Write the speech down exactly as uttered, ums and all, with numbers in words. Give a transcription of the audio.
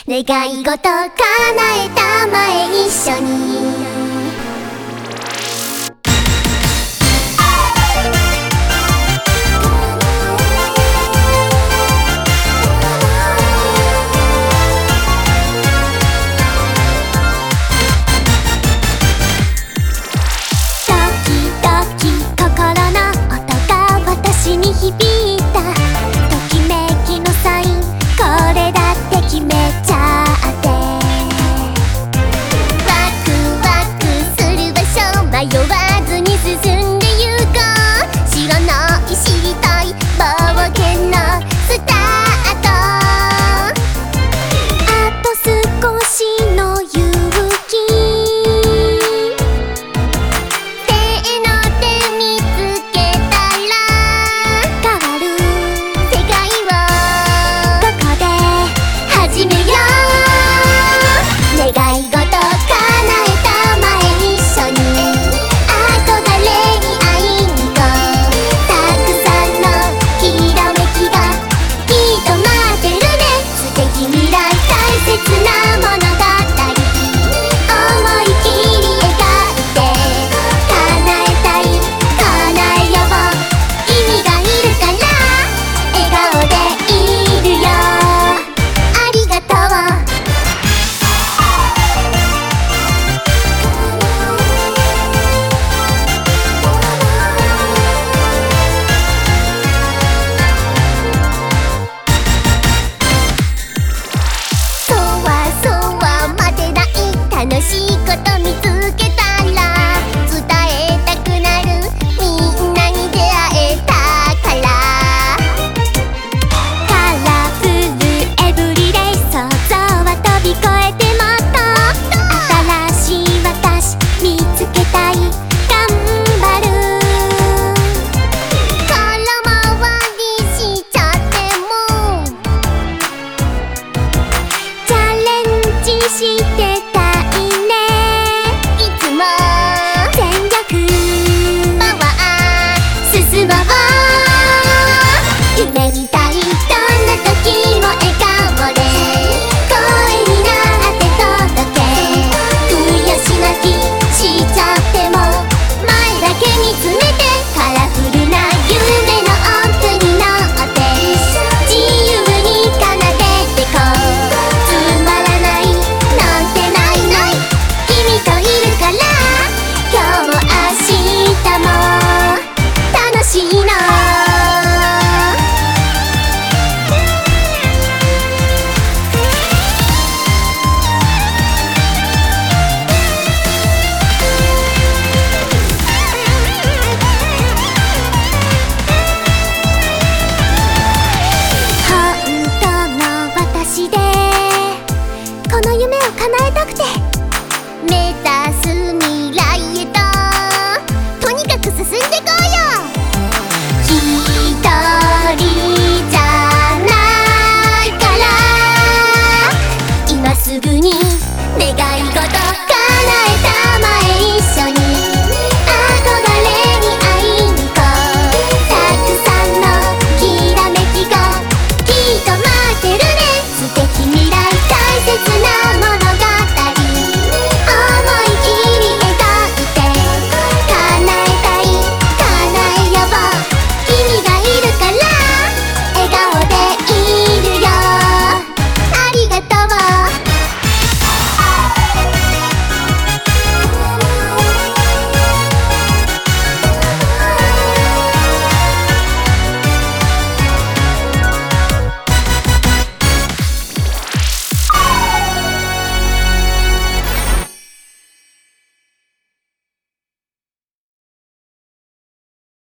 願い事叶えたまえ一緒に響いたときめきのサイン、これだって決めちゃってワクワクする場所、迷わずに進んでゆこう。知らない知りたい冒険のスタート。あと少しの勇気、楽しいこと見つけたら伝えたくなる、みんなに出会えたから。カラフルエブリデイ、想像は飛び越えてもっと新しい私見つけたい、頑張る。空回りしちゃってもチャレンジして